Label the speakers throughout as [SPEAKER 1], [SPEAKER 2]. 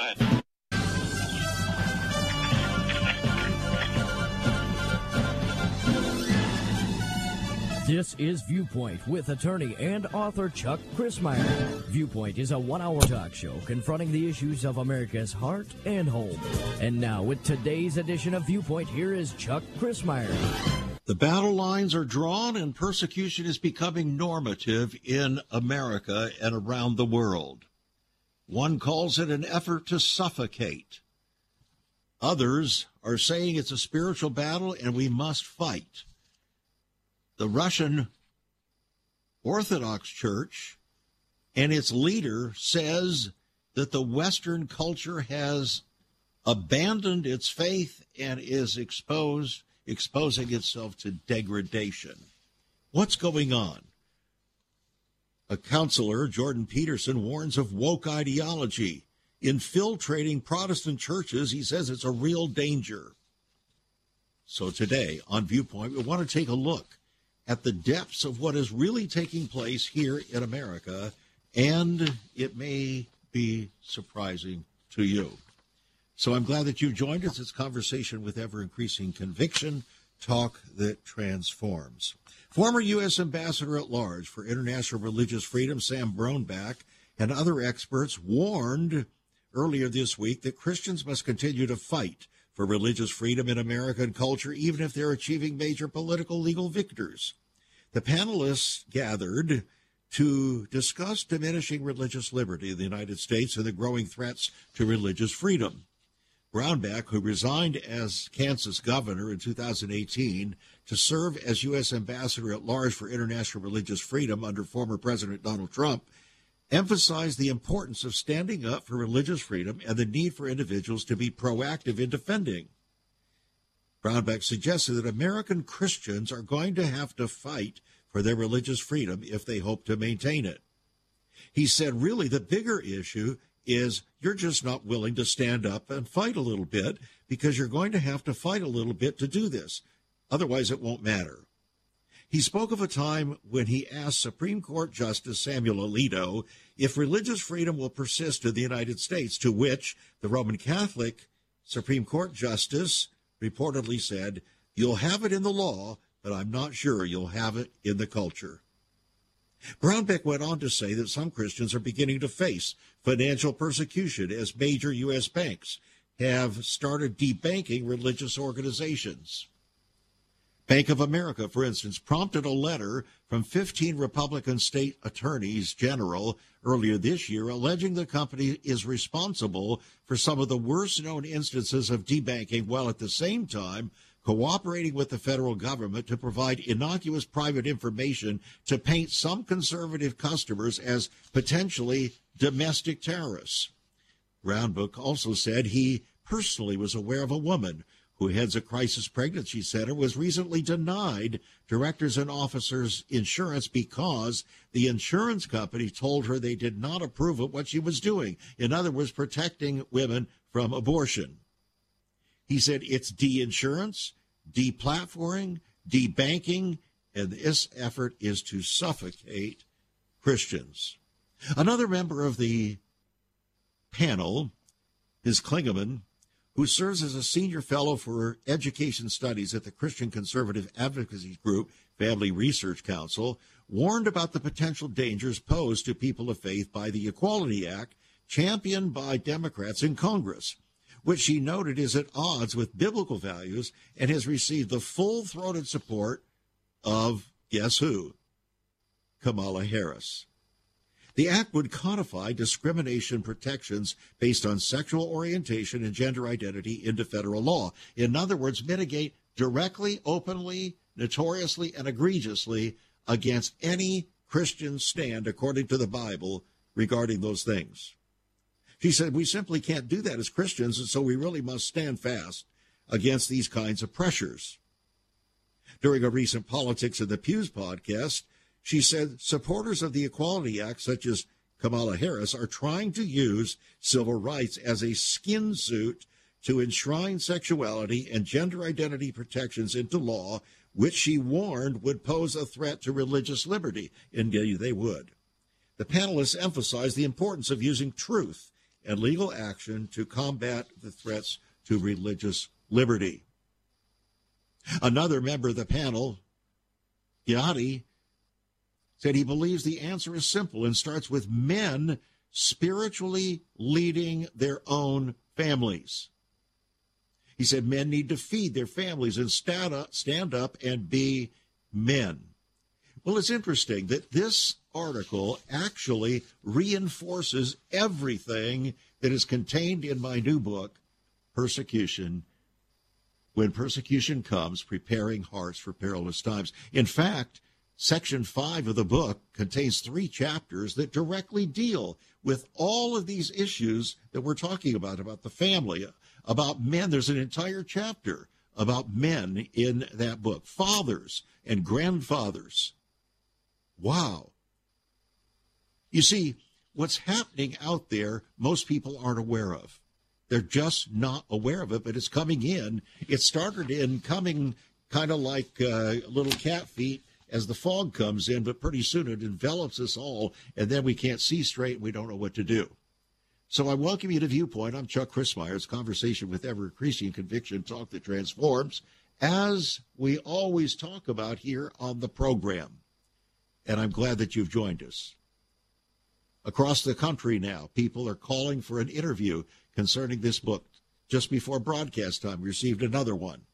[SPEAKER 1] ahead.
[SPEAKER 2] This is Viewpoint with attorney and author Chuck Crismier. Viewpoint is a one-hour talk show confronting the issues of America's heart and home. And now, with today's edition of Viewpoint, here is Chuck Crismier.
[SPEAKER 3] The battle lines are drawn and persecution is becoming normative in America and around the world. One calls it an effort to suffocate. Others are saying it's a spiritual battle and we must fight. The Russian Orthodox Church and its leader says that the Western culture has abandoned its faith and is exposing itself to degradation. What's going on? A counselor, Jordan Peterson, warns of woke ideology infiltrating Protestant churches. He says it's a real danger. So today on Viewpoint, we want to take a look at the depths of what is really taking place here in America, and it may be surprising to you. So I'm glad that you joined us. It's conversation with ever-increasing conviction, talk that transforms. Former U.S. Ambassador at Large for International Religious Freedom, Sam Brownback, and other experts warned earlier this week that Christians must continue to fight for religious freedom in American culture, even if they're achieving major political legal victories. The panelists gathered to discuss diminishing religious liberty in the United States and the growing threats to religious freedom. Brownback, who resigned as Kansas governor in 2018 to serve as U.S. Ambassador at Large for International Religious Freedom under former President Donald Trump, emphasized the importance of standing up for religious freedom and the need for individuals to be proactive in defending. Brownback suggested that American Christians are going to have to fight for their religious freedom if they hope to maintain it. He said, really, the bigger issue is you're just not willing to stand up and fight a little bit because you're going to have to fight a little bit to do this. Otherwise, it won't matter. He spoke of a time when he asked Supreme Court Justice Samuel Alito if religious freedom will persist in the United States, to which the Roman Catholic Supreme Court Justice reportedly said, "You'll have it in the law, but I'm not sure you'll have it in the culture." Brownback went on to say that some Christians are beginning to face financial persecution as major U.S. banks have started debanking religious organizations. Bank of America, for instance, prompted a letter from 15 Republican state attorneys general earlier this year alleging the company is responsible for some of the worst-known instances of debanking, while at the same time cooperating with the federal government to provide innocuous private information to paint some conservative customers as potentially domestic terrorists. Brownback also said he personally was aware of a woman who heads a crisis pregnancy center, was recently denied directors and officers insurance because the insurance company told her they did not approve of what she was doing. In other words, protecting women from abortion. He said it's de-insurance, de-platforming, de-banking, and this effort is to suffocate Christians. Another member of the panel is Klingeman, who serves as a senior fellow for education studies at the Christian Conservative Advocacy Group Family Research Council, warned about the potential dangers posed to people of faith by the Equality Act championed by Democrats in Congress, which she noted is at odds with biblical values and has received the full-throated support of, guess who? Kamala Harris. The act would codify discrimination protections based on sexual orientation and gender identity into federal law. In other words, mitigate directly, openly, notoriously, and egregiously against any Christian stand, according to the Bible, regarding those things. She said, we simply can't do that as Christians, and so we really must stand fast against these kinds of pressures. During a recent Politics in the Pews podcast, she said supporters of the Equality Act, such as Kamala Harris, are trying to use civil rights as a skin suit to enshrine sexuality and gender identity protections into law, which she warned would pose a threat to religious liberty. Indeed, they would. The panelists emphasized the importance of using truth and legal action to combat the threats to religious liberty. Another member of the panel, Ghiati, said he believes the answer is simple and starts with men spiritually leading their own families. He said men need to feed their families and stand up and be men. Well, it's interesting that this article actually reinforces everything that is contained in my new book, Persecution. When Persecution Comes, Preparing Hearts for Perilous Times. In fact, Section 5 of the book contains 3 chapters that directly deal with all of these issues that we're talking about the family, about men. There's an entire chapter about men in that book, fathers and grandfathers. Wow. You see, what's happening out there, most people aren't aware of. They're just not aware of it, but it's coming in. It started in coming kind of like little cat feet as the fog comes in, but pretty soon it envelops us all, and then we can't see straight and we don't know what to do. So I welcome you to Viewpoint. I'm Chuck Crismier. It's conversation with ever-increasing conviction, talk that transforms, as we always talk about here on the program. And I'm glad that you've joined us. Across the country now, people are calling for an interview concerning this book. Just before broadcast time, we received another one.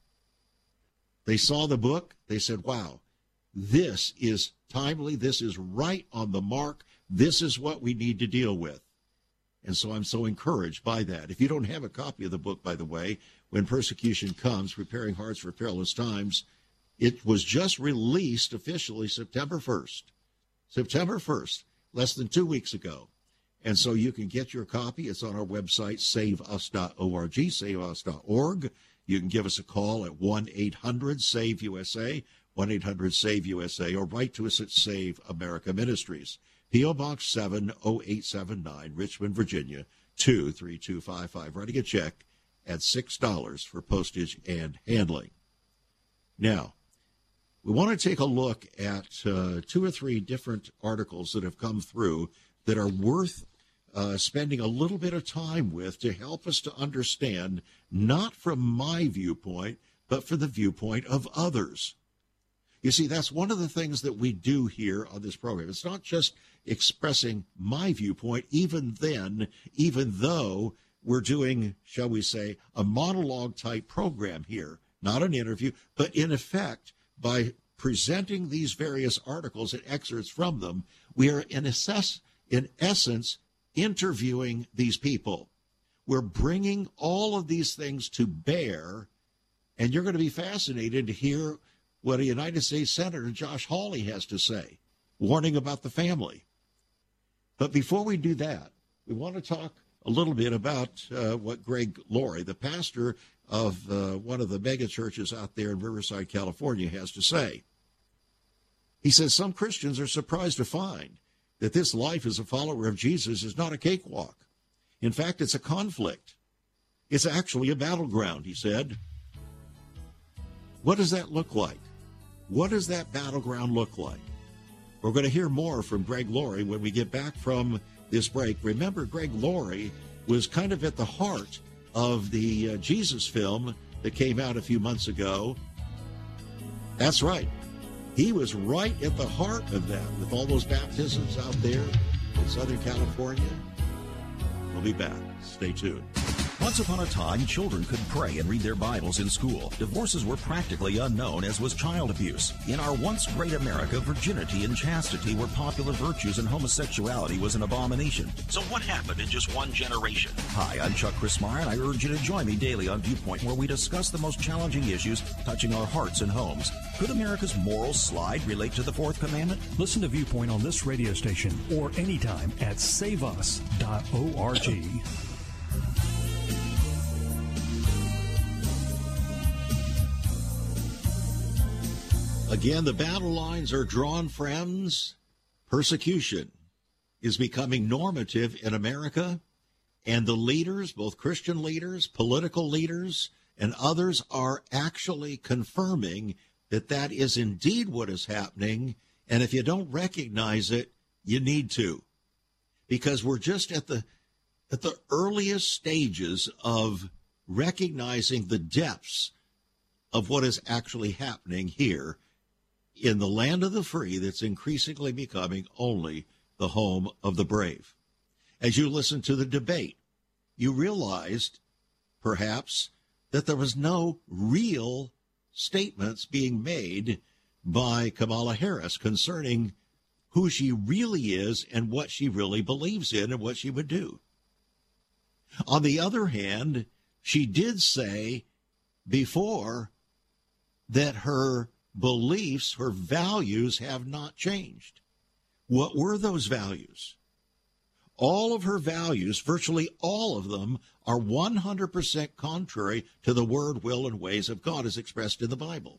[SPEAKER 3] They saw the book. They said, wow, this is timely. This is right on the mark. This is what we need to deal with. And so I'm so encouraged by that. If you don't have a copy of the book, by the way, When Persecution Comes, Preparing Hearts for Perilous Times, it was just released officially September 1st. September 1st, less than 2 weeks ago. And so you can get your copy. It's on our website, saveus.org, saveus.org. You can give us a call at 1-800-SAVE-USA, 1-800-SAVE-USA, or write to us at Save America Ministries. P.O. Box 70879, Richmond, Virginia, 23255. Writing a check at $6 for postage and handling. Now, we want to take a look at 2 or 3 different articles that have come through that are worth spending a little bit of time with to help us to understand, not from my viewpoint, but from the viewpoint of others. You see, that's one of the things that we do here on this program. It's not just expressing my viewpoint, even though we're doing, shall we say, a monologue-type program here, not an interview, but in effect, by presenting these various articles and excerpts from them, we are in essence interviewing these people. We're bringing all of these things to bear, and you're going to be fascinated to hear what a United States Senator Josh Hawley has to say, warning about the family. But before we do that, we want to talk a little bit about what Greg Laurie, the pastor of one of the mega churches out there in Riverside, California, has to say. He says some Christians are surprised to find that this life as a follower of Jesus is not a cakewalk. In fact, it's a conflict. It's actually a battleground, he said. What does that look like? What does that battleground look like? We're going to hear more from Greg Laurie when we get back from this break. Remember, Greg Laurie was kind of at the heart of the Jesus film that came out a few months ago. That's right. He was right at the heart of that with all those baptisms out there in Southern California. We'll be back. Stay tuned.
[SPEAKER 1] Once upon a time, children could pray and read their Bibles in school. Divorces were practically unknown, as was child abuse. In our once great America, virginity and chastity were popular virtues and homosexuality was an abomination. So what happened in just one generation? Hi, I'm Chuck Crismier, and I urge you to join me daily on Viewpoint, where we discuss the most challenging issues touching our hearts and homes. Could America's moral slide relate to the Fourth Commandment?
[SPEAKER 4] Listen to Viewpoint on this radio station or anytime at saveus.org.
[SPEAKER 3] Again, the battle lines are drawn, friends. Persecution is becoming normative in America, and the leaders, both Christian leaders, political leaders, and others are actually confirming that that is indeed what is happening, and if you don't recognize it, you need to, because we're just at at the earliest stages of recognizing the depths of what is actually happening here in the land of the free that's increasingly becoming only the home of the brave. As you listen to the debate, you realized, perhaps, that there was no real statements being made by Kamala Harris concerning who she really is and what she really believes in and what she would do. On the other hand, she did say before that her beliefs, her values have not changed. What were those values? All of her values, virtually all of them, are 100% contrary to the word, will, and ways of God as expressed in the Bible.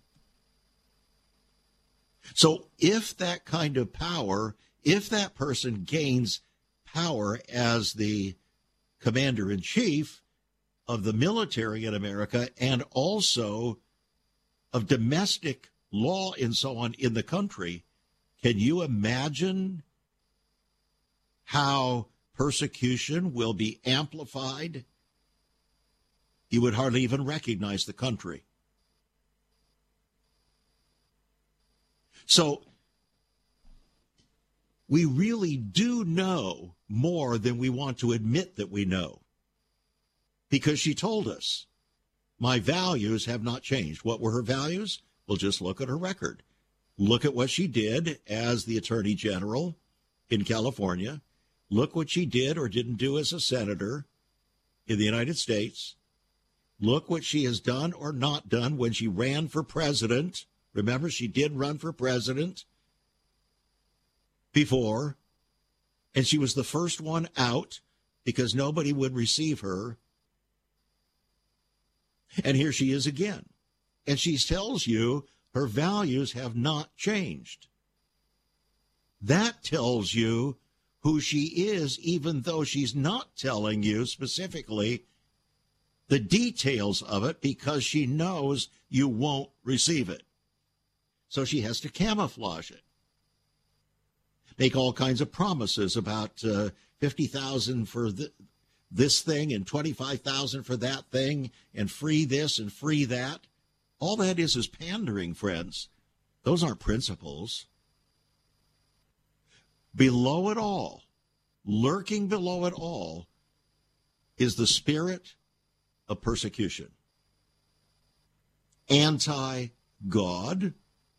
[SPEAKER 3] So if that kind of power, if that person gains power as the commander-in-chief of the military in America and also of domestic law and so on in the country, can you imagine how persecution will be amplified? You would hardly even recognize the country. So we really do know more than we want to admit that we know, because she told us, my values have not changed. What were her values? Well, just look at her record. Look at what she did as the Attorney General in California. Look what she did or didn't do as a senator in the United States. Look what she has done or not done when she ran for president. Remember, she did run for president before, and she was the first one out because nobody would receive her. And here she is again. And she tells you her values have not changed. That tells you who she is, even though she's not telling you specifically the details of it, because she knows you won't receive it. So she has to camouflage it. Make all kinds of promises about $50,000 for this thing and $25,000 for that thing and free this and free that. All that is pandering, friends. Those aren't principles. Below it all, lurking below it all, is the spirit of persecution. Anti-God,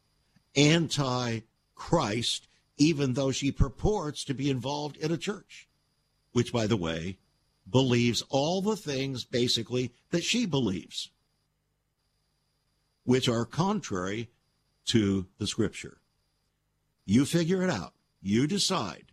[SPEAKER 3] anti-Christ, even though she purports to be involved in a church, which, by the way, believes all the things, basically, that she believes, which are contrary to the Scripture. You figure it out. You decide.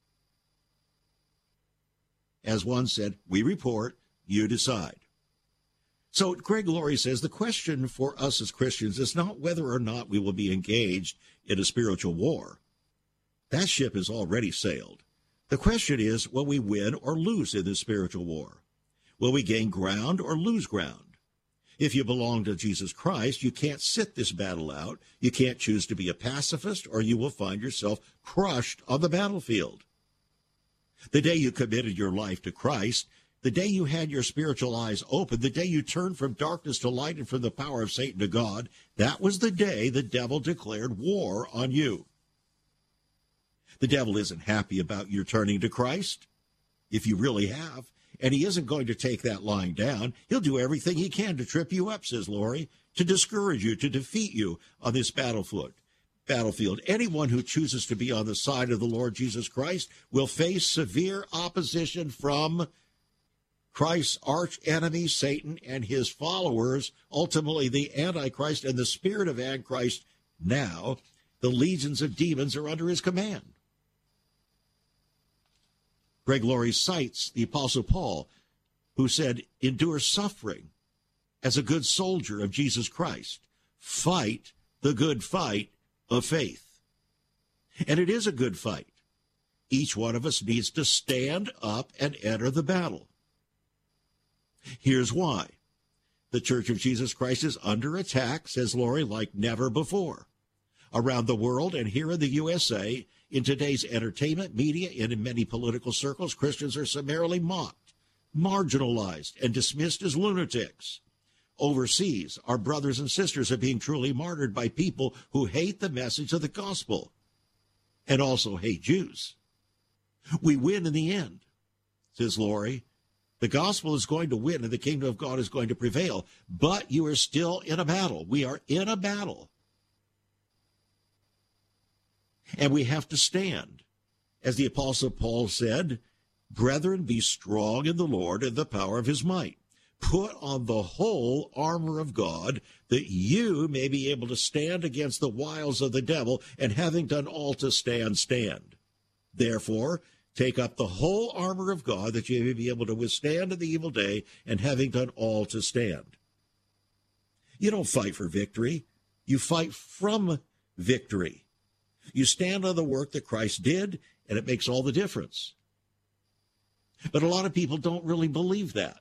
[SPEAKER 3] As one said, we report, you decide. So Greg Laurie says the question for us as Christians is not whether or not we will be engaged in a spiritual war. That ship has already sailed. The question is, will we win or lose in this spiritual war? Will we gain ground or lose ground? If you belong to Jesus Christ, you can't sit this battle out. You can't choose to be a pacifist, or you will find yourself crushed on the battlefield. The day you committed your life to Christ, the day you had your spiritual eyes open, the day you turned from darkness to light and from the power of Satan to God, that was the day the devil declared war on you. The devil isn't happy about your turning to Christ, if you really have, and he isn't going to take that lying down. He'll do everything he can to trip you up, says Laurie, to discourage you, to defeat you on this battlefield. Anyone who chooses to be on the side of the Lord Jesus Christ will face severe opposition from Christ's arch enemy, Satan, and his followers, ultimately the Antichrist and the spirit of Antichrist. Now, the legions of demons are under his command. Greg Laurie cites the Apostle Paul, who said, endure suffering as a good soldier of Jesus Christ. Fight the good fight of faith. And it is a good fight. Each one of us needs to stand up and enter the battle. Here's why. The Church of Jesus Christ is under attack, says Laurie, like never before. Around the world and here in the USA, in today's entertainment, media, and in many political circles, Christians are summarily mocked marginalized and dismissed as lunatics. Overseas, our brothers and sisters are being truly martyred by people who hate the message of the gospel and also hate Jews. We win in the end, says Lori. The gospel is going to win and the kingdom of God is going to prevail, but you are still in a battle. We are in a battle. And we have to stand. As the Apostle Paul said, brethren, be strong in the Lord and the power of his might. Put on the whole armor of God, that you may be able to stand against the wiles of the devil, and having done all to stand, stand. Therefore, take up the whole armor of God, that you may be able to withstand in the evil day, and having done all to stand. You don't fight for victory. You fight from victory. You stand on the work that Christ did, and it makes all the difference. But a lot of people don't really believe that.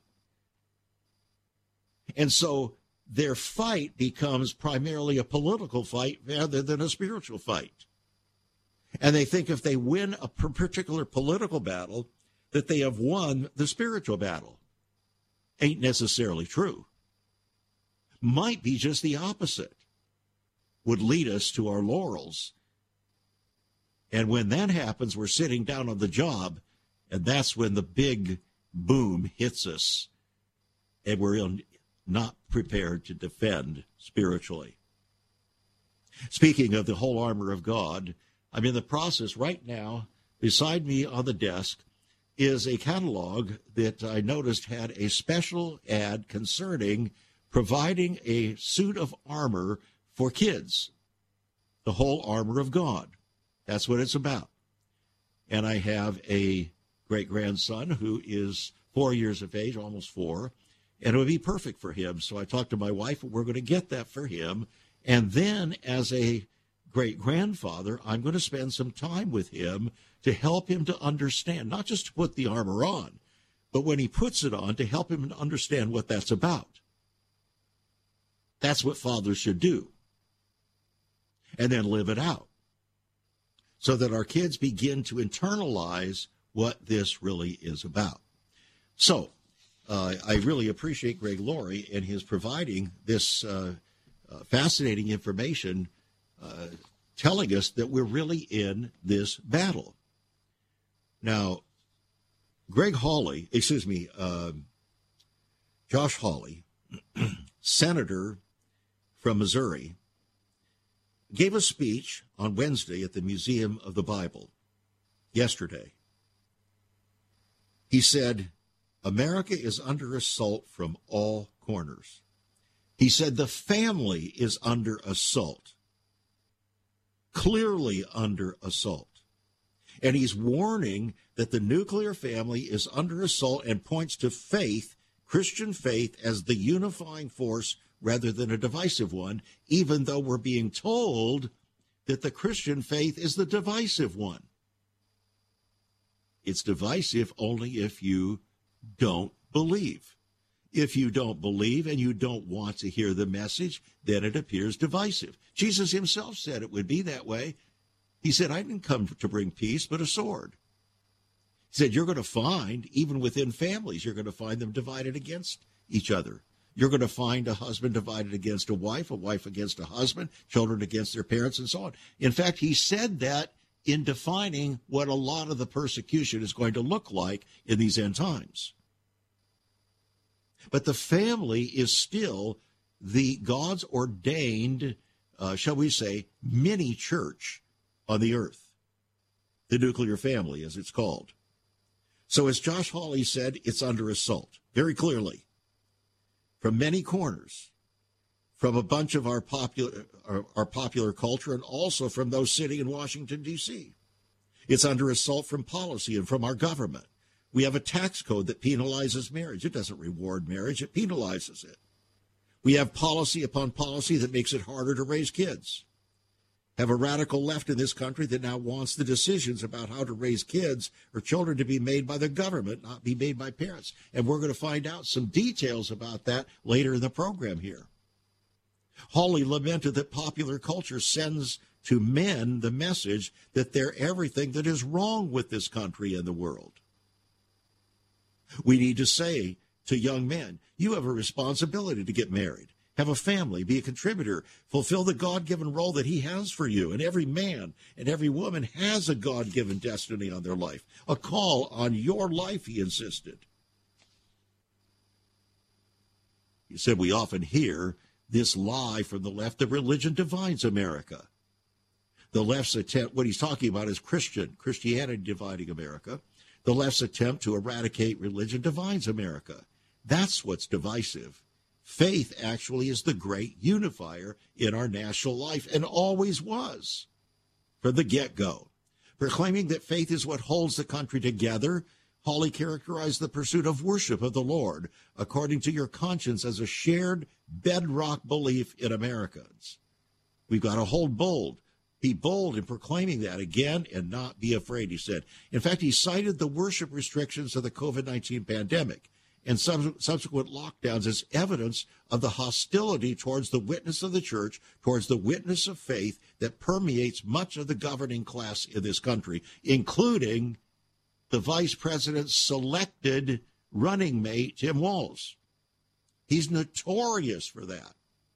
[SPEAKER 3] And so their fight becomes primarily a political fight rather than a spiritual fight. And they think if they win a particular political battle, that they have won the spiritual battle. Ain't necessarily true. Might be just the opposite. Would lead us to our laurels. And when that happens, we're sitting down on the job, and that's when the big boom hits us, and we're not prepared to defend spiritually. Speaking of the whole armor of God, I'm in the process right now. Beside me on the desk is a catalog that I noticed had a special ad concerning providing a suit of armor for kids, the whole armor of God. That's what it's about. And I have a great-grandson who is 4 years of age, almost 4, and it would be perfect for him. So I talked to my wife, and we're going to get that for him. And then as a great-grandfather, I'm going to spend some time with him to help him to understand, not just to put the armor on, but when he puts it on, to help him to understand what that's about. That's what fathers should do. And then live it out, so that our kids begin to internalize what this really is about. So I really appreciate Greg Laurie and his providing this fascinating information, telling us that we're really in this battle. Now, Josh Hawley, senator from Missouri, gave a speech on Wednesday at the Museum of the Bible yesterday. He said, America is under assault from all corners. He said the family is under assault, clearly under assault. And he's warning that the nuclear family is under assault and points to faith, Christian faith, as the unifying force rather than a divisive one, even though we're being told that the Christian faith is the divisive one. It's divisive only if you don't believe. If you don't believe and you don't want to hear the message, then it appears divisive. Jesus himself said it would be that way. He said, I didn't come to bring peace, but a sword. He said, you're going to find, even within families, you're going to find them divided against each other. You're going to find a husband divided against a wife against a husband, children against their parents, and so on. In fact, he said that in defining what a lot of the persecution is going to look like in these end times. But the family is still the God's ordained, shall we say, mini church on the earth, the nuclear family, as it's called. So as Josh Hawley said, it's under assault, very clearly, from many corners, from a bunch of our popular culture, and also from those sitting in Washington, D.C. It's under assault from policy and from our government. We have a tax code that penalizes marriage. It doesn't reward marriage. It penalizes it. We have policy upon policy that makes it harder to raise kids. Have a radical left in this country that now wants the decisions about how to raise kids or children to be made by the government, not be made by parents. And we're going to find out some details about that later in the program here. Hawley lamented that popular culture sends to men the message that they're everything that is wrong with this country and the world. We need to say to young men, you have a responsibility to get married, have a family, be a contributor, fulfill the God-given role that he has for you. And every man and every woman has a God-given destiny on their life, a call on your life, he insisted. He said we often hear this lie from the left that religion divides America. The left's attempt, what he's talking about is Christianity dividing America. The left's attempt to eradicate religion divides America. That's what's divisive. Faith actually is the great unifier in our national life and always was from the get-go. Proclaiming that faith is what holds the country together, Hawley characterized the pursuit of worship of the Lord according to your conscience as a shared bedrock belief in Americans. We've got to be bold in proclaiming that again and not be afraid, he said. In fact, he cited the worship restrictions of the COVID-19 pandemic and subsequent lockdowns as evidence of the hostility towards the witness of the church, towards the witness of faith that permeates much of the governing class in this country, including the vice president's selected running mate, Tim Walz. He's notorious for that.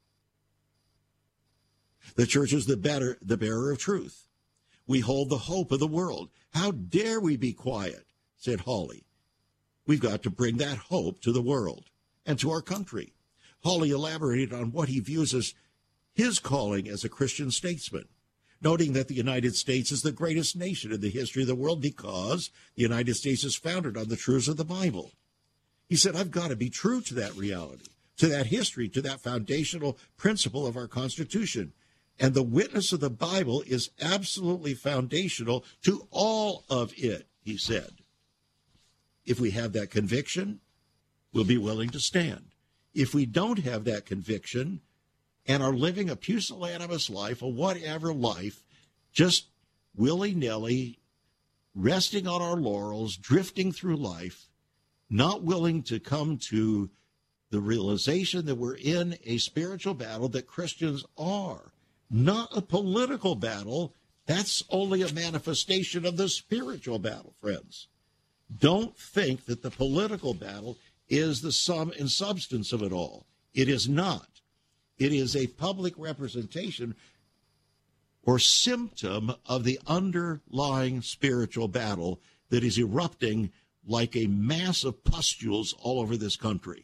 [SPEAKER 3] The church is the bearer of truth. We hold the hope of the world. How dare we be quiet, said Hawley. We've got to bring that hope to the world and to our country. Hawley elaborated on what he views as his calling as a Christian statesman, noting that the United States is the greatest nation in the history of the world because the United States is founded on the truths of the Bible. He said, I've got to be true to that reality, to that history, to that foundational principle of our Constitution. And the witness of the Bible is absolutely foundational to all of it, he said. If we have that conviction, we'll be willing to stand. If we don't have that conviction and are living a pusillanimous life, a whatever life, just willy-nilly, resting on our laurels, drifting through life, not willing to come to the realization that we're in a spiritual battle, that Christians are, not a political battle. That's only a manifestation of the spiritual battle, friends. Don't think that the political battle is the sum and substance of it all. It is not. It is a public representation or symptom of the underlying spiritual battle that is erupting like a mass of pustules all over this country.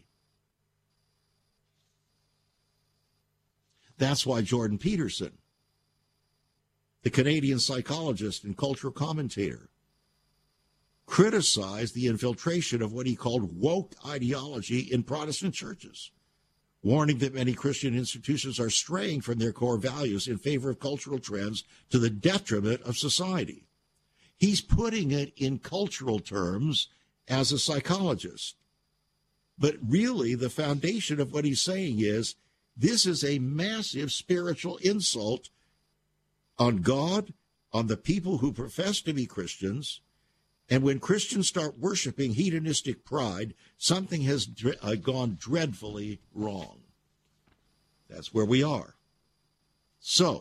[SPEAKER 3] That's why Jordan Peterson, the Canadian psychologist and cultural commentator, criticized the infiltration of what he called woke ideology in Protestant churches, warning that many Christian institutions are straying from their core values in favor of cultural trends to the detriment of society. He's putting it in cultural terms as a psychologist. But really, the foundation of what he's saying is this is a massive spiritual insult on God, on the people who profess to be Christians. And when Christians start worshiping hedonistic pride, something has gone dreadfully wrong. That's where we are. So,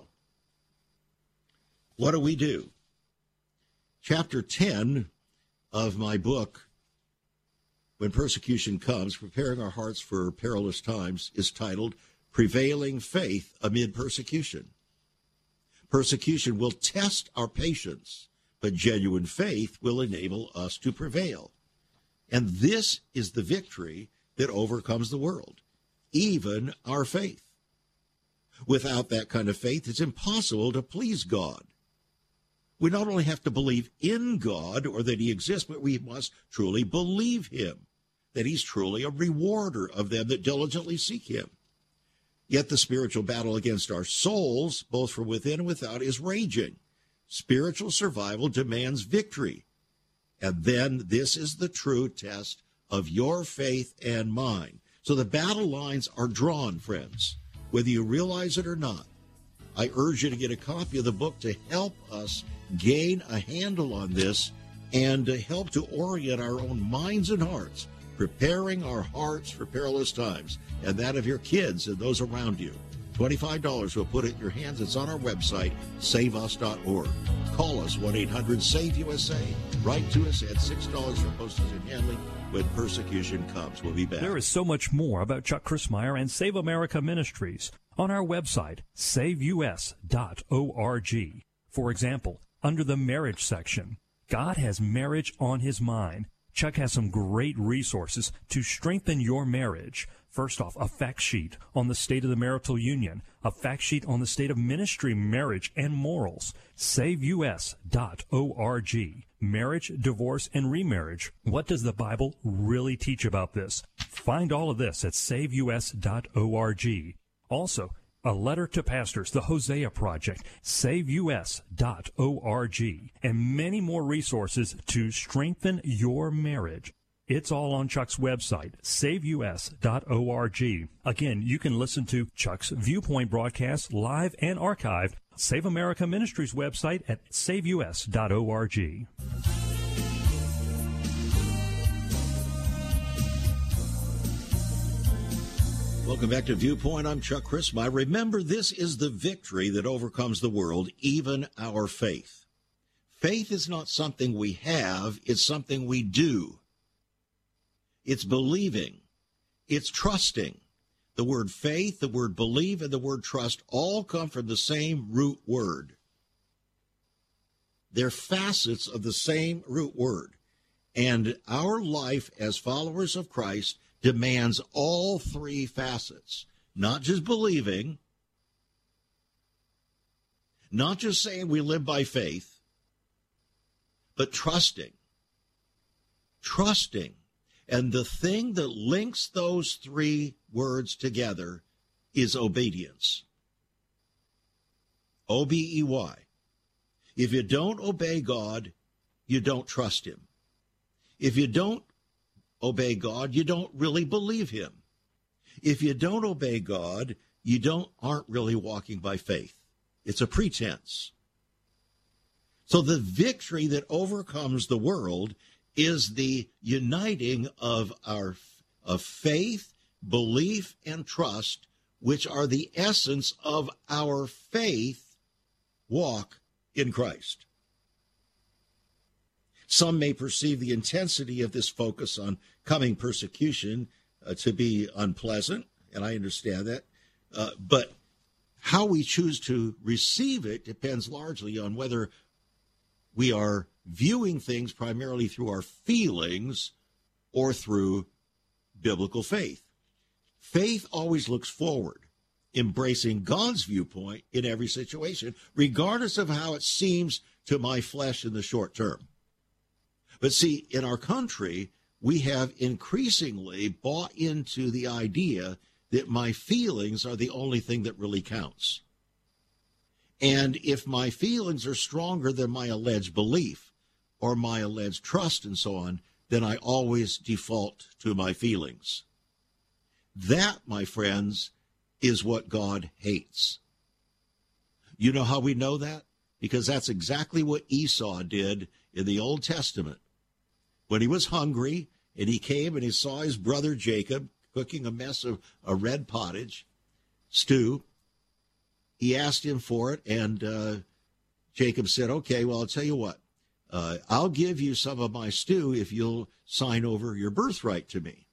[SPEAKER 3] what do? Chapter 10 of my book, When Persecution Comes, Preparing Our Hearts for Perilous Times, is titled Prevailing Faith Amid Persecution. Persecution will test our patience, but genuine faith will enable us to prevail. And this is the victory that overcomes the world, even our faith. Without that kind of faith, it's impossible to please God. We not only have to believe in God or that he exists, but we must truly believe him, that he's truly a rewarder of them that diligently seek him. Yet the spiritual battle against our souls, both from within and without, is raging. Spiritual survival demands victory. And then this is the true test of your faith and mine. So the battle lines are drawn, friends, whether you realize it or not. I urge you to get a copy of the book to help us gain a handle on this and to help to orient our own minds and hearts, preparing our hearts for perilous times, and that of your kids and those around you. $25 will put it in your hands. It's on our website, saveus.org. Call us, 1-800-SAVE-USA. Write to us at $6 for postage and handling. when persecution comes. We'll be back.
[SPEAKER 4] There is so much more about Chuck Crismier and Save America Ministries on our website, saveus.org. For example, under the marriage section, God has marriage on his mind. Chuck has some great resources to strengthen your marriage. First off, a fact sheet on the state of the marital union, a fact sheet on the state of ministry, marriage, and morals. SaveUS.org. Marriage, divorce, and remarriage. What does the Bible really teach about this? Find all of this at SaveUS.org. Also, a letter to pastors, the Hosea Project, SaveUS.org, and many more resources to strengthen your marriage. It's all on Chuck's website, SaveUS.org. Again, you can listen to Chuck's Viewpoint broadcast live and archived. Save America Ministries website at SaveUS.org.
[SPEAKER 3] Welcome back to Viewpoint. I'm Chuck Crismier. Remember, this is the victory that overcomes the world, even our faith. Faith is not something we have, it's something we do. It's believing. It's trusting. The word faith, the word believe, and the word trust all come from the same root word. They're facets of the same root word. And our life as followers of Christ demands all three facets. Not just believing, not just saying we live by faith, but trusting. Trusting. And the thing that links those three words together is obedience. O-B-E-Y. If you don't obey God, you don't trust him. If you don't obey God, you don't really believe him. If you don't obey God, you aren't really walking by faith. It's a pretense. So the victory that overcomes the world is the uniting of faith, belief, and trust, which are the essence of our faith walk in Christ. Some may perceive the intensity of this focus on coming persecution to be unpleasant, and I understand that. But how we choose to receive it depends largely on whether we are viewing things primarily through our feelings or through biblical faith. Faith always looks forward, embracing God's viewpoint in every situation, regardless of how it seems to my flesh in the short term. But see, in our country, we have increasingly bought into the idea that my feelings are the only thing that really counts. And if my feelings are stronger than my alleged belief or my alleged trust and so on, then I always default to my feelings. That, my friends, is what God hates. You know how we know that? Because that's exactly what Esau did in the Old Testament. When he was hungry and he came and he saw his brother Jacob cooking a mess of a red pottage stew, he asked him for it, and Jacob said, okay, well, I'll tell you what. I'll give you some of my stew if you'll sign over your birthright to me.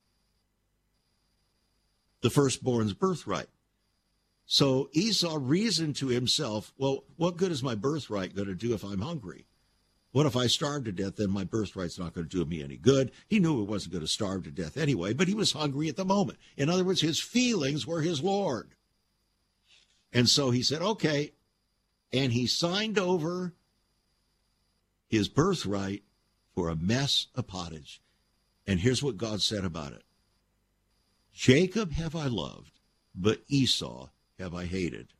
[SPEAKER 3] The firstborn's birthright. So Esau reasoned to himself, well, what good is my birthright going to do if I'm hungry? What if I starve to death? Then my birthright's not going to do me any good. He knew he wasn't going to starve to death anyway, but he was hungry at the moment. In other words, his feelings were his Lord. And so he said, okay, and he signed over his birthright for a mess of pottage. And here's what God said about it. Jacob have I loved, but Esau have I hated.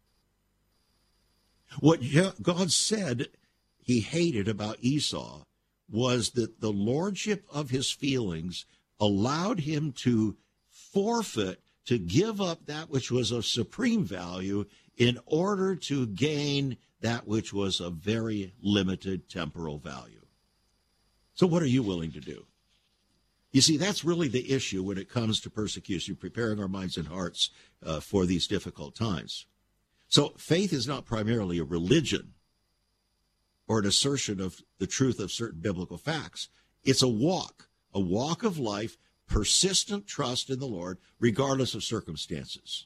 [SPEAKER 3] What God said he hated about Esau was that the lordship of his feelings allowed him to forfeit, to give up that which was of supreme value in order to gain that which was of very limited temporal value. So what are you willing to do? You see, that's really the issue when it comes to persecution, preparing our minds and hearts for these difficult times. So faith is not primarily a religion or an assertion of the truth of certain biblical facts. It's a walk a walk of life, persistent trust in the Lord, regardless of circumstances.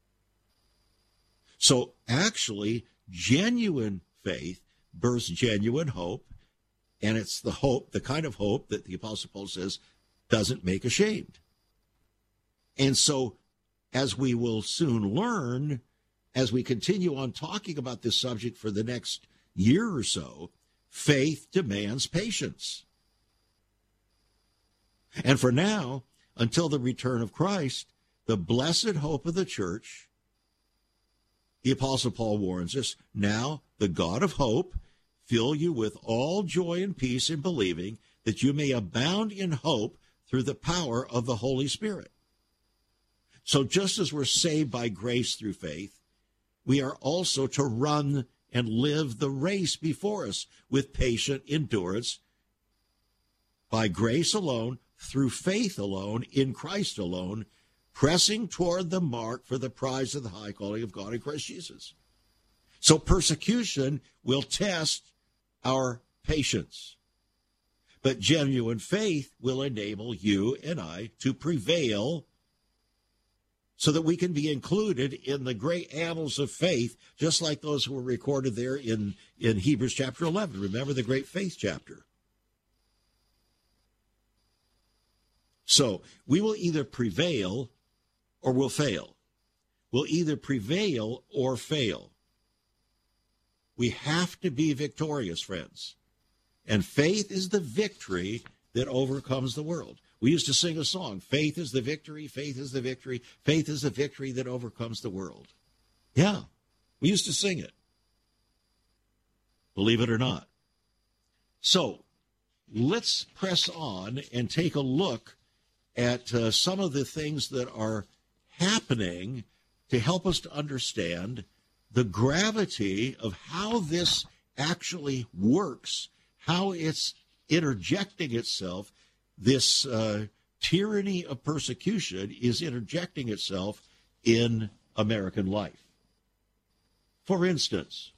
[SPEAKER 3] So actually, genuine faith births genuine hope, and it's the hope, the kind of hope that the Apostle Paul says doesn't make ashamed. And so, as we will soon learn, as we continue on talking about this subject for the next year or so, faith demands patience. And for now, until the return of Christ, the blessed hope of the church, the Apostle Paul warns us, now the God of hope fill you with all joy and peace in believing, that you may abound in hope through the power of the Holy Spirit. So just as we're saved by grace through faith, we are also to run and live the race before us with patient endurance, by grace alone, through faith alone, in Christ alone, pressing toward the mark for the prize of the high calling of God in Christ Jesus. So persecution will test our patience, but genuine faith will enable you and I to prevail, so that we can be included in the great annals of faith, just like those who were recorded there in Hebrews chapter 11. Remember the great faith chapter. So we will either prevail or we'll fail. We'll either prevail or fail. We have to be victorious, friends. And faith is the victory that overcomes the world. We used to sing a song, faith is the victory, faith is the victory, faith is the victory that overcomes the world. Yeah, we used to sing it. Believe it or not. So let's press on and take a look at some of the things that are happening to help us to understand the gravity of how this actually works, how it's interjecting itself. This tyranny of persecution is interjecting itself in American life. For instance,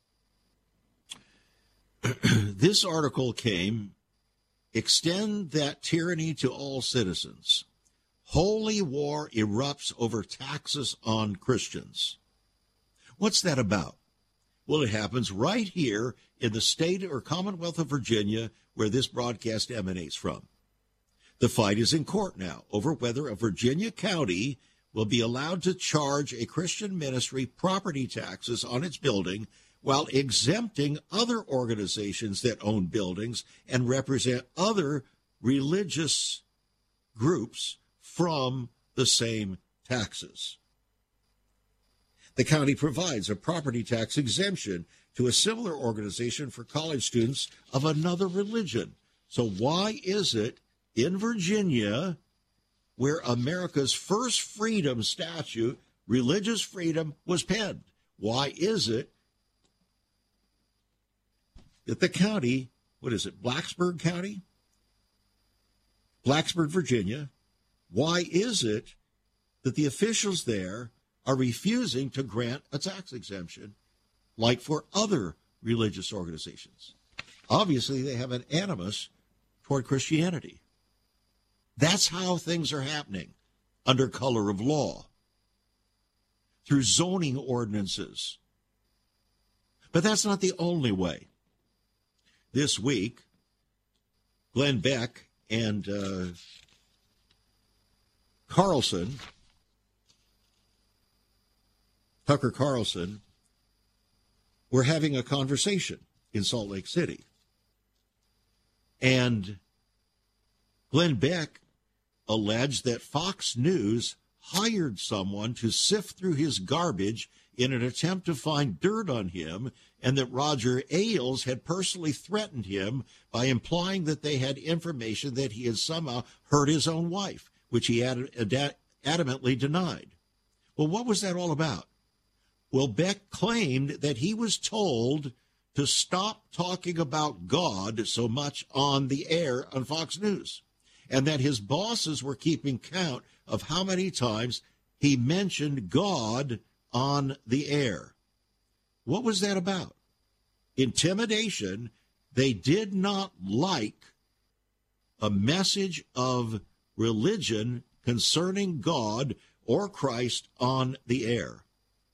[SPEAKER 3] this article came, extend that tyranny to all citizens. Holy war erupts over taxes on Christians. What's that about? Well, it happens right here in the state or Commonwealth of Virginia, where this broadcast emanates from. The fight is in court now over whether a Virginia county will be allowed to charge a Christian ministry property taxes on its building while exempting other organizations that own buildings and represent other religious groups from the same taxes. The county provides a property tax exemption to a similar organization for college students of another religion. So why is it in Virginia, where America's first freedom statute, religious freedom, was penned, why is it that the county, what is it, Blacksburg County? Blacksburg, Virginia. Why is it that the officials there are refusing to grant a tax exemption like for other religious organizations? Obviously, they have an animus toward Christianity. That's how things are happening under color of law, through zoning ordinances. But that's not the only way. This week, Glenn Beck and Tucker Carlson, were having a conversation in Salt Lake City. And Glenn Beck alleged that Fox News hired someone to sift through his garbage in an attempt to find dirt on him, and that Roger Ailes had personally threatened him by implying that they had information that he had somehow hurt his own wife, which he adamantly denied. Well, what was that all about? Well, Beck claimed that he was told to stop talking about God so much on the air on Fox News, and that his bosses were keeping count of how many times he mentioned God on the air. What was that about? Intimidation. They did not like a message of religion concerning God or Christ on the air.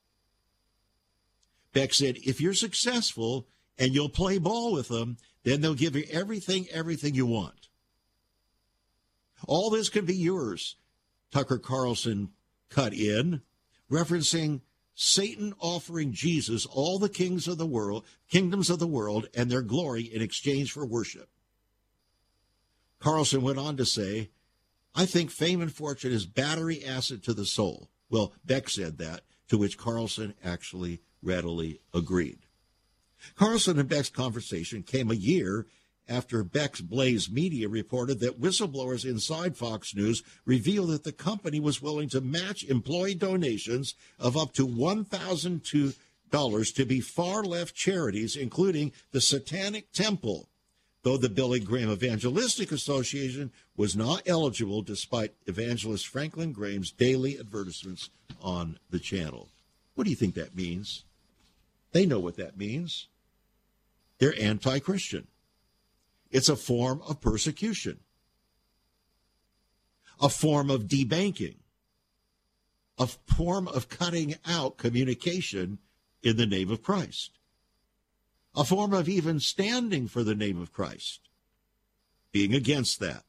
[SPEAKER 3] Beck said, if you're successful and you'll play ball with them, then they'll give you everything you want. All this can be yours, Tucker Carlson cut in, referencing Satan offering Jesus all the kingdoms of the world, and their glory in exchange for worship. Carlson went on to say, I think fame and fortune is battery acid to the soul. Well, Beck said that, to which Carlson actually readily agreed. Carlson and Beck's conversation came a year after Beck's Blaze Media reported that whistleblowers inside Fox News revealed that the company was willing to match employee donations of up to $1,002 to be far-left charities, including the Satanic Temple, though the Billy Graham Evangelistic Association was not eligible despite evangelist Franklin Graham's daily advertisements on the channel. What do you think that means? They know what that means. They're anti-Christian. It's a form of persecution, a form of debanking, a form of cutting out communication in the name of Christ, a form of even standing for the name of Christ, being against that.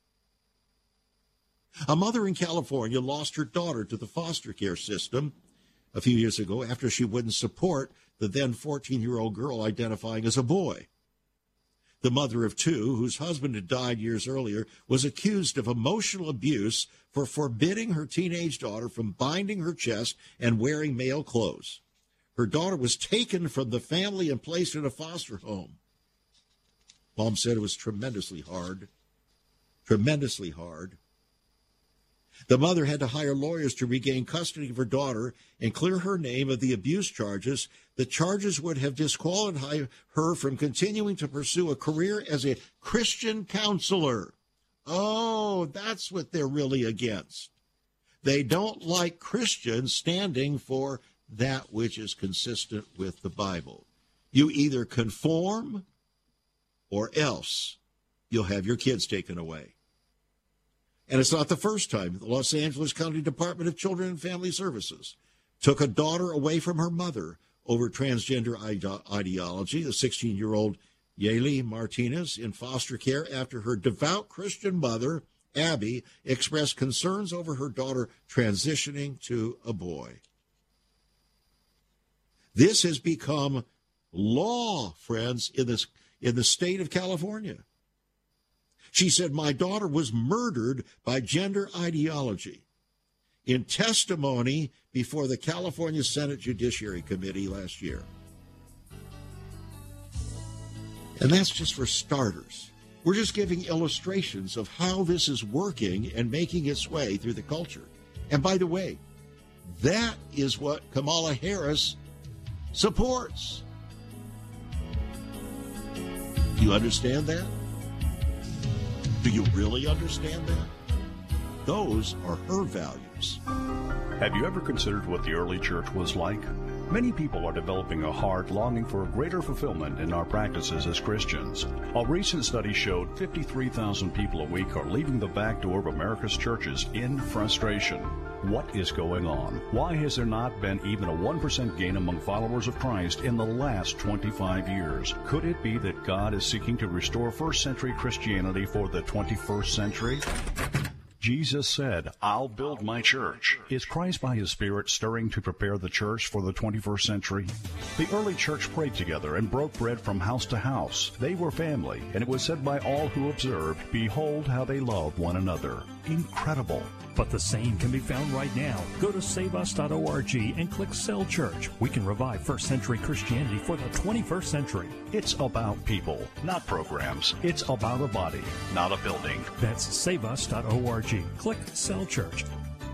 [SPEAKER 3] A mother in California lost her daughter to the foster care system a few years ago after she wouldn't support the then 14-year-old girl identifying as a boy. The mother of two, whose husband had died years earlier, was accused of emotional abuse for forbidding her teenage daughter from binding her chest and wearing male clothes. Her daughter was taken from the family and placed in a foster home. Mom said it was tremendously hard. Tremendously hard. The mother had to hire lawyers to regain custody of her daughter and clear her name of the abuse charges. The charges would have disqualified her from continuing to pursue a career as a Christian counselor. Oh, that's what they're really against. They don't like Christians standing for that which is consistent with the Bible. You either conform or else you'll have your kids taken away. And it's not the first time the Los Angeles County Department of Children and Family Services took a daughter away from her mother over transgender ideology. The 16-year-old Yaeli Martinez in foster care after her devout Christian mother, Abby, expressed concerns over her daughter transitioning to a boy. This has become law, friends, in the state of California. She said, my daughter was murdered by gender ideology. In testimony before the California Senate Judiciary Committee last year. And that's just for starters. We're just giving illustrations of how this is working and making its way through the culture. And by the way, that is what Kamala Harris supports. Do you understand that? Do you really understand that? Those are her values.
[SPEAKER 5] Have you ever considered what the early church was like? Many people are developing a heart longing for a greater fulfillment in our practices as Christians. A recent study showed 53,000 people a week are leaving the back door of America's churches in frustration. What is going on? Why has there not been even a 1% gain among followers of Christ in the last 25 years? Could it be that God is seeking to restore first-century Christianity for the 21st century? Jesus said, I'll build my church. Is Christ by his Spirit stirring to prepare the church for the 21st century? The early church prayed together and broke bread from house to house. They were family, and it was said by all who observed, behold how they love one another. Incredible.
[SPEAKER 4] But the same can be found right now. Go to saveus.org and click Cell Church. We can revive first century Christianity for the 21st century.
[SPEAKER 5] It's about people, not programs. It's about a body, not a building.
[SPEAKER 4] That's saveus.org. Click Cell Church.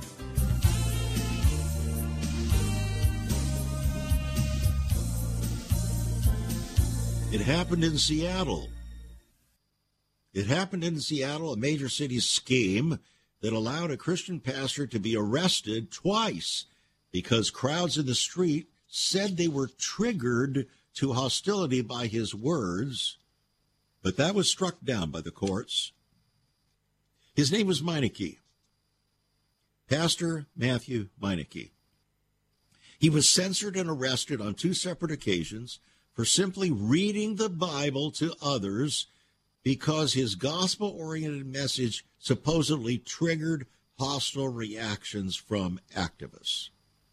[SPEAKER 3] It happened in Seattle. It happened in Seattle, a major city scheme that allowed a Christian pastor to be arrested twice because crowds in the street said they were triggered to hostility by his words, but that was struck down by the courts. His name was Meineke, Pastor Matthew Meineke. He was censored and arrested on 2 separate occasions for simply reading the Bible to others because his gospel-oriented message supposedly triggered hostile reactions from activists.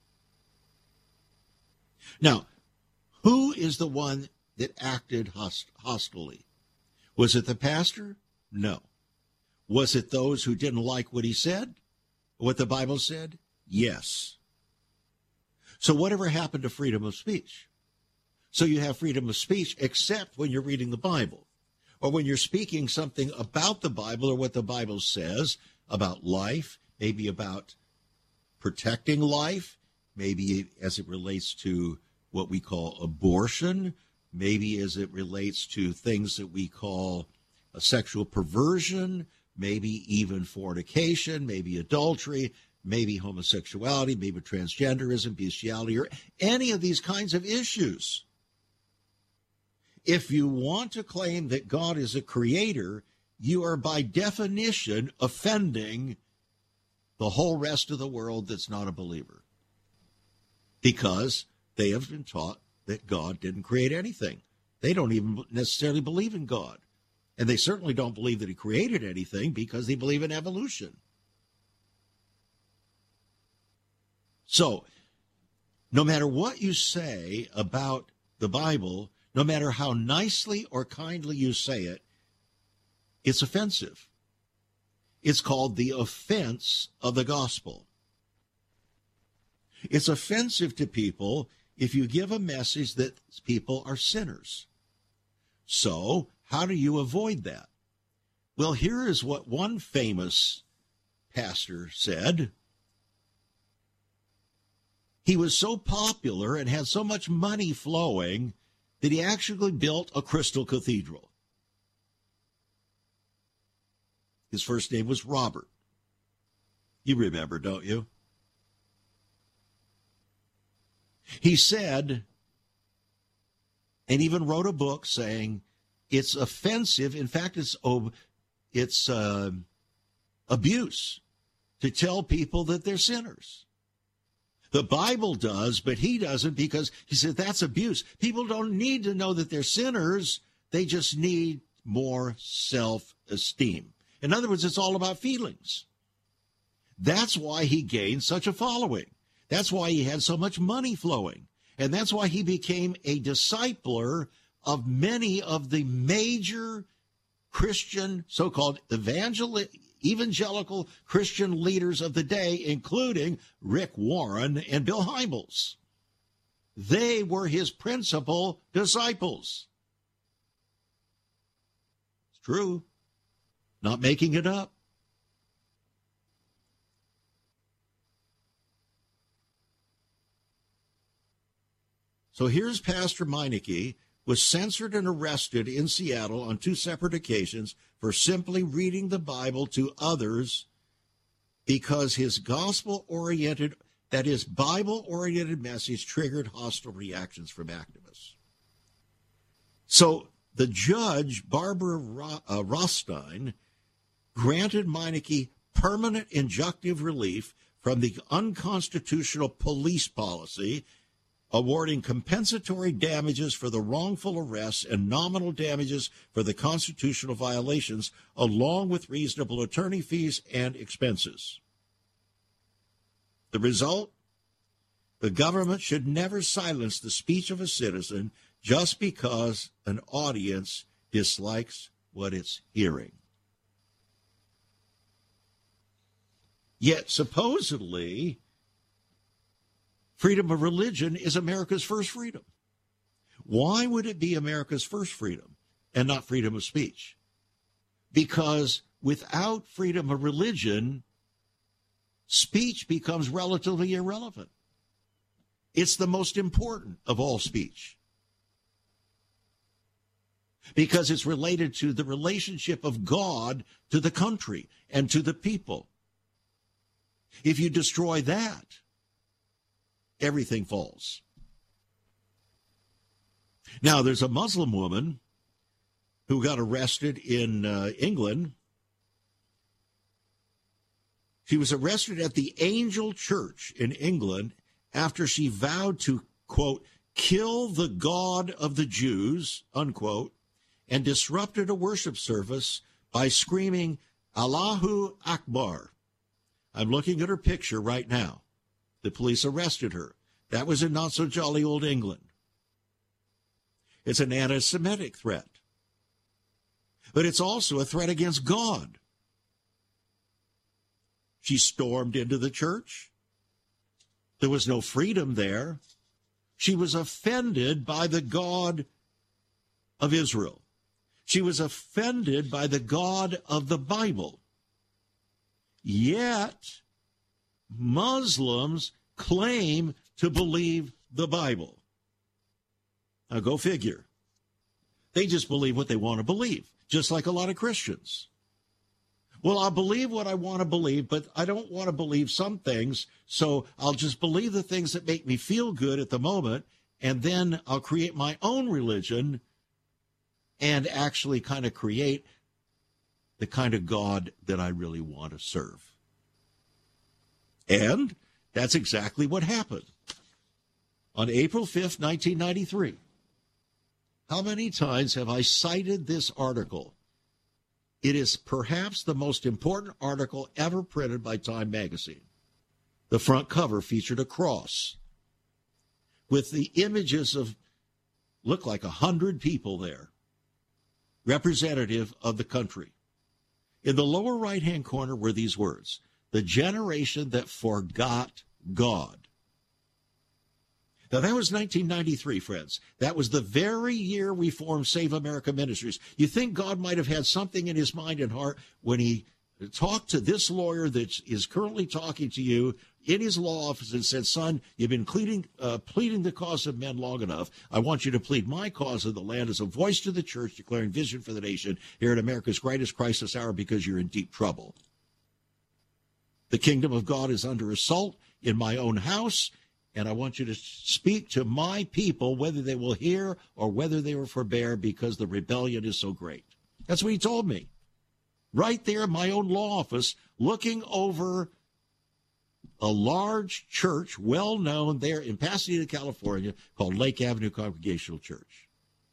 [SPEAKER 3] Now, who is the one that acted hostilely? Was it the pastor? No. Was it those who didn't like what he said? What the Bible said? Yes. So whatever happened to freedom of speech? So you have freedom of speech except when you're reading the Bible or when you're speaking something about the Bible or what the Bible says about life, maybe about protecting life, maybe as it relates to what we call abortion, maybe as it relates to things that we call a sexual perversion, maybe even fornication, maybe adultery, maybe homosexuality, maybe transgenderism, bestiality, or any of these kinds of issues. If you want to claim that God is a creator, you are by definition offending the whole rest of the world that's not a believer, because they have been taught that God didn't create anything. They don't even necessarily believe in God. And they certainly don't believe that he created anything because they believe in evolution. So, no matter what you say about the Bible, no matter how nicely or kindly you say it, it's offensive. It's called the offense of the gospel. It's offensive to people if you give a message that people are sinners. So, how do you avoid that? Well, here is what one famous pastor said. He was so popular and had so much money flowing that he actually built a crystal cathedral. His first name was Robert. You remember, don't you? He said, and even wrote a book saying, it's offensive. In fact, it's abuse to tell people that they're sinners. The Bible does, but he doesn't, because he said that's abuse. People don't need to know that they're sinners. They just need more self-esteem. In other words, it's all about feelings. That's why he gained such a following. That's why he had so much money flowing. And that's why he became a discipler of many of the major Christian, so-called evangelical Christian leaders of the day, including Rick Warren and Bill Hybels. They were his principal disciples. It's true. Not making it up. So here's Pastor Meineke, was censored and arrested in Seattle on 2 separate occasions for simply reading the Bible to others because his gospel-oriented, that is, Bible-oriented message triggered hostile reactions from activists. So the judge, Barbara Rothstein, granted Meineke permanent injunctive relief from the unconstitutional police policy, awarding compensatory damages for the wrongful arrests and nominal damages for the constitutional violations, along with reasonable attorney fees and expenses. The result? The government should never silence the speech of a citizen just because an audience dislikes what it's hearing. Yet, supposedly, freedom of religion is America's first freedom. Why would it be America's first freedom and not freedom of speech? Because without freedom of religion, speech becomes relatively irrelevant. It's the most important of all speech, because it's related to the relationship of God to the country and to the people. If you destroy that, everything falls. Now, there's a Muslim woman who got arrested in England She was arrested at the Angel Church in England after she vowed to, quote, kill the God of the Jews, unquote, and disrupted a worship service by screaming, Allahu Akbar. I'm looking at her picture right now. The police arrested her. That was in not-so-jolly old England. It's an anti-Semitic threat. But it's also a threat against God. She stormed into the church. There was no freedom there. She was offended by the God of Israel. She was offended by the God of the Bible. Yet, Muslims claim to believe the Bible. Now, go figure. They just believe what they want to believe, just like a lot of Christians. Well, I'll believe what I want to believe, but I don't want to believe some things, so I'll just believe the things that make me feel good at the moment, and then I'll create my own religion and actually kind of create the kind of God that I really want to serve. And that's exactly what happened. On April 5th, 1993, how many times have I cited this article? It is perhaps the most important article ever printed by Time magazine. The front cover featured a cross with the images of, looked like 100 people there, representative of the country. In the lower right-hand corner were these words, the generation that forgot God. Now, that was 1993, friends. That was the very year we formed Save America Ministries. You think God might have had something in his mind and heart when he talked to this lawyer that is currently talking to you in his law office and said, son, you've been pleading the cause of men long enough. I want you to plead my cause of the land as a voice to the church, declaring vision for the nation here at America's greatest crisis hour because you're in deep trouble. The kingdom of God is under assault in my own house, and I want you to speak to my people, whether they will hear or whether they will forbear, because the rebellion is so great. That's what he told me. Right there in my own law office, looking over a large church, well-known there in Pasadena, California, called Lake Avenue Congregational Church.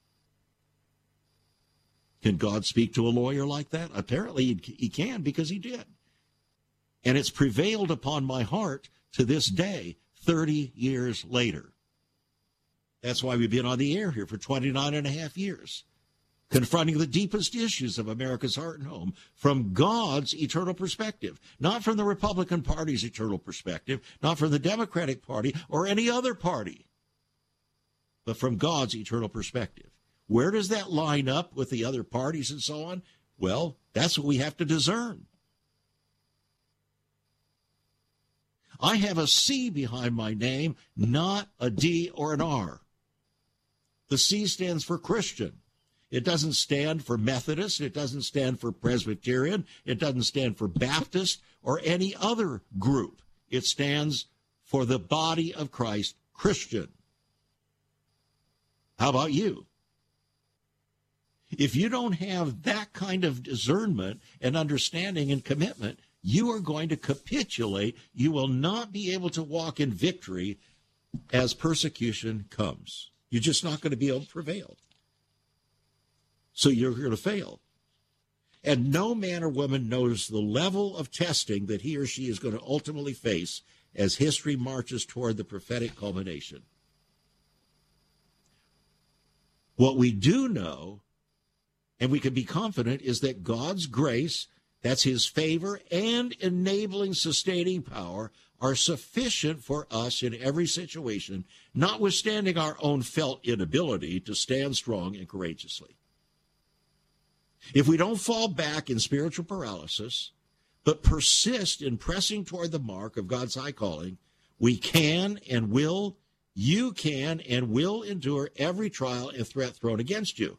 [SPEAKER 3] Can God speak to a lawyer like that? Apparently he can, because he did. And it's prevailed upon my heart to this day, 30 years later. That's why we've been on the air here for 29 and a half years, confronting the deepest issues of America's heart and home from God's eternal perspective, not from the Republican Party's eternal perspective, not from the Democratic Party or any other party, but from God's eternal perspective. Where does that line up with the other parties and so on? Well, that's what we have to discern. I have a C behind my name, not a D or an R. The C stands for Christian. It doesn't stand for Methodist. It doesn't stand for Presbyterian. It doesn't stand for Baptist or any other group. It stands for the body of Christ, Christian. How about you? If you don't have that kind of discernment and understanding and commitment, you are going to capitulate. You will not be able to walk in victory as persecution comes. You're just not going to be able to prevail. So you're going to fail. And no man or woman knows the level of testing that he or she is going to ultimately face as history marches toward the prophetic culmination. What we do know, and we can be confident, is that God's grace, that's his favor and enabling, sustaining power, are sufficient for us in every situation, notwithstanding our own felt inability to stand strong and courageously. If we don't fall back in spiritual paralysis, but persist in pressing toward the mark of God's high calling, we can and will, you can and will endure every trial and threat thrown against you.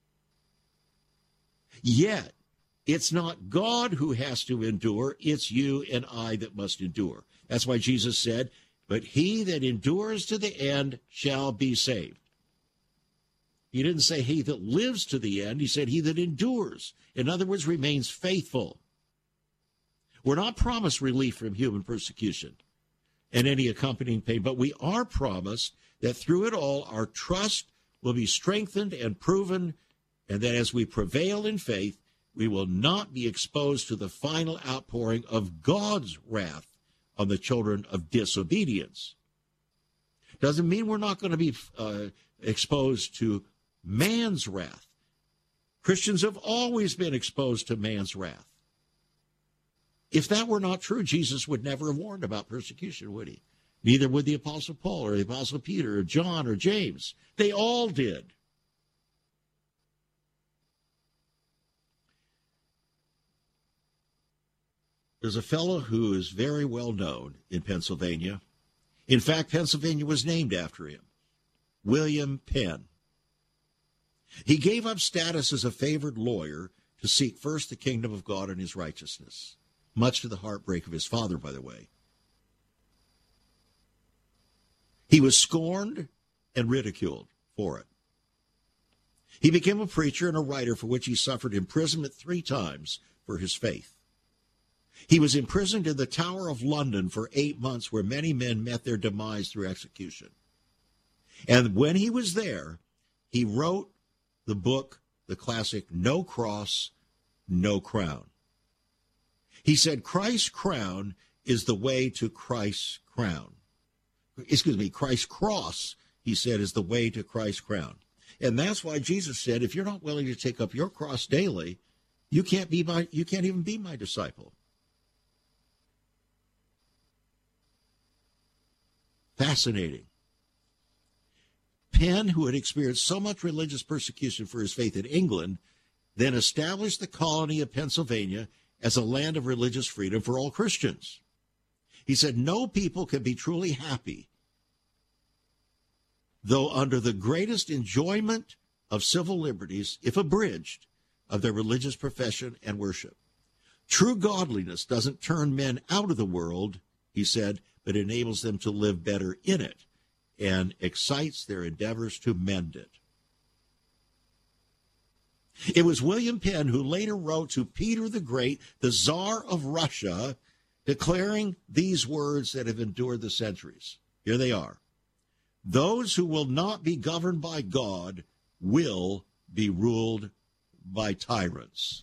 [SPEAKER 3] Yet, it's not God who has to endure, it's you and I that must endure. That's why Jesus said, but he that endures to the end shall be saved. He didn't say he that lives to the end. He said he that endures. In other words, remains faithful. We're not promised relief from human persecution and any accompanying pain, but we are promised that through it all, our trust will be strengthened and proven, and that as we prevail in faith, we will not be exposed to the final outpouring of God's wrath on the children of disobedience. Doesn't mean we're not going to be exposed to man's wrath. Christians have always been exposed to man's wrath. If that were not true, Jesus would never have warned about persecution, would he? Neither would the Apostle Paul or the Apostle Peter or John or James. They all did. There's a fellow who is very well known in Pennsylvania. In fact, Pennsylvania was named after him, William Penn. He gave up status as a favored lawyer to seek first the kingdom of God and his righteousness, much to the heartbreak of his father, by the way. He was scorned and ridiculed for it. He became a preacher and a writer for which he suffered imprisonment 3 times for his faith. He was imprisoned in the Tower of London for 8 months, where many men met their demise through execution. And when he was there, he wrote the book, the classic No Cross, No Crown. He said Christ's crown is the way to Christ's crown. Christ's cross, he said, is the way to Christ's crown. And that's why Jesus said, if you're not willing to take up your cross daily, you can't even be my disciple. Fascinating. Penn, who had experienced so much religious persecution for his faith in England, then established the colony of Pennsylvania as a land of religious freedom for all Christians. He said, no people can be truly happy, though under the greatest enjoyment of civil liberties, if abridged, of their religious profession and worship. True godliness doesn't turn men out of the world, he said, but enables them to live better in it and excites their endeavors to mend it. It was William Penn who later wrote to Peter the Great, the Tsar of Russia, declaring these words that have endured the centuries. Here they are. Those who will not be governed by God will be ruled by tyrants.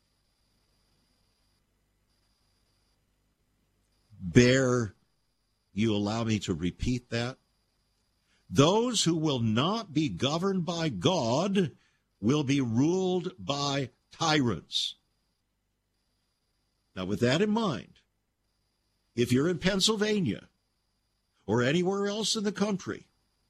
[SPEAKER 3] Bear, you allow me to repeat that? Those who will not be governed by God will be ruled by tyrants. Now, with that in mind, if you're in Pennsylvania or anywhere else in the country,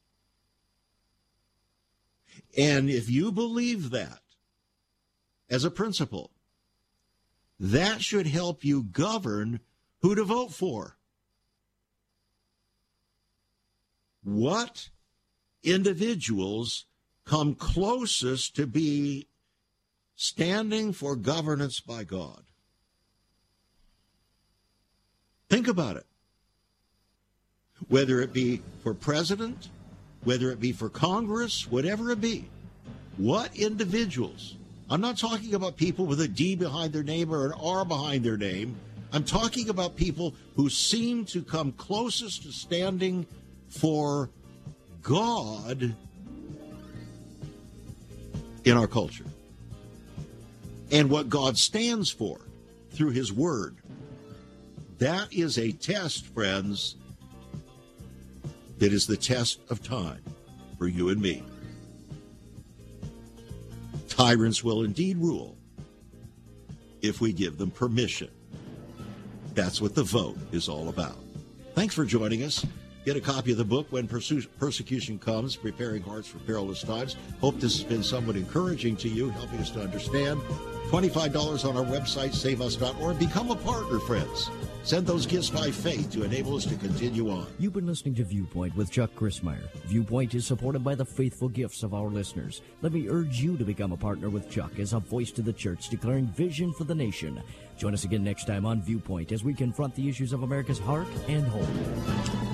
[SPEAKER 3] and if you believe that as a principle, that should help you govern who to vote for. What individuals come closest to be standing for governance by God? Think about it. Whether it be for president, whether it be for Congress, whatever it be, what individuals? I'm not talking about people with a D behind their name or an R behind their name. I'm talking about people who seem to come closest to standing for God in our culture and what God stands for through his word. That is a test, friends, that is the test of time for you and me. Tyrants will indeed rule if we give them permission. That's what the vote is all about. Thanks for joining us. Get a copy of the book, When Persecution Comes, Preparing Hearts for Perilous Times. Hope this has been somewhat encouraging to you, helping us to understand. $25 on our website, saveus.org. Become a partner, friends. Send those gifts by faith to enable us to continue on.
[SPEAKER 2] You've been listening to Viewpoint with Chuck Crismier. Viewpoint is supported by the faithful gifts of our listeners. Let me urge you to become a partner with Chuck as a voice to the church, declaring vision for the nation. Join us again next time on Viewpoint as we confront the issues of America's heart and home.